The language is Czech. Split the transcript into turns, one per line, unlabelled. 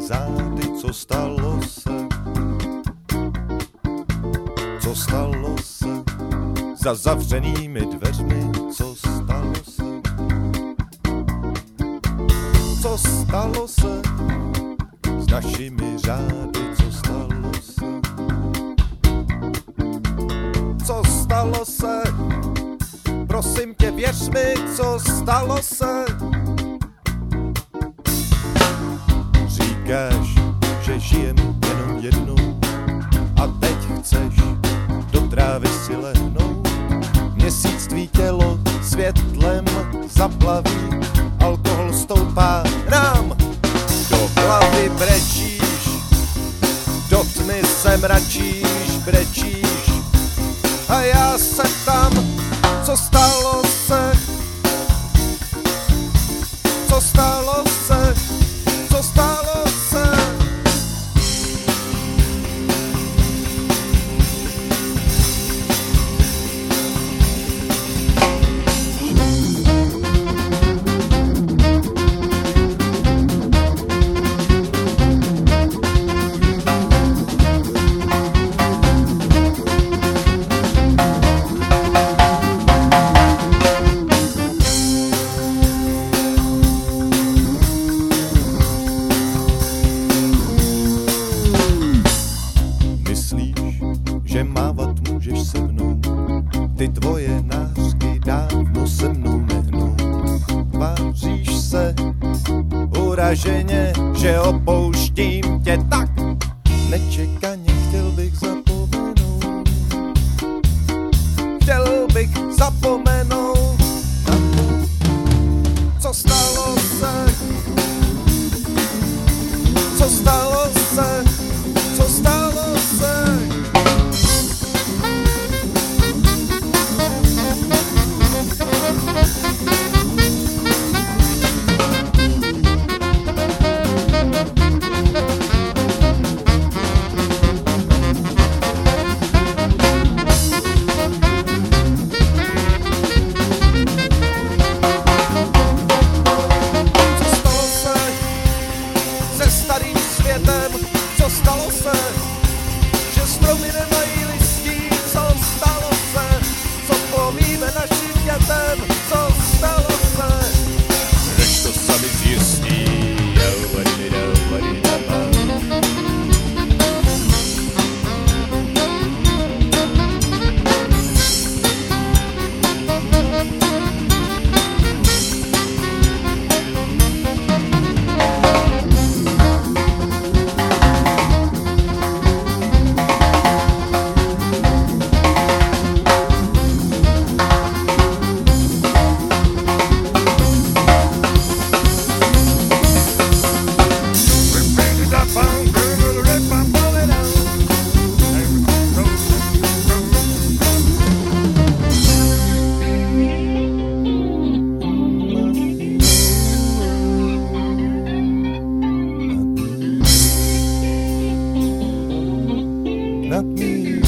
zády, co stalo se? Co stalo se? Za zavřenými dveřmi, co stalo se? Co stalo se s našimi řády, co stalo se? Co stalo se? Prosím tě, věř mi, co stalo se? Říkáš, že žijem jenom jednou a teď chceš do trávy si lehnout. Měsíc tvý tělo světlem zaplaví, alkohol stoupá nám do hlavy, brečíš, do tmy se mračíš, brečíš a já se ptám, co stalo se? Co stalo se? Co stalo se? Že mávat můžeš se mnou, ty tvoje nářky dávno se mnou nehnou. Tváříš se uraženě, že opouštím tě tak nečekaně, chtěl bych zapomenout. Chtěl bych zapomenout na to, co stalo se. Co stalo se? Co stalo se? Co stalo se, že stromy nemají listí, co stalo se, co povíme našim dětem, co stalo se. Řeš to sami zjistí, not me.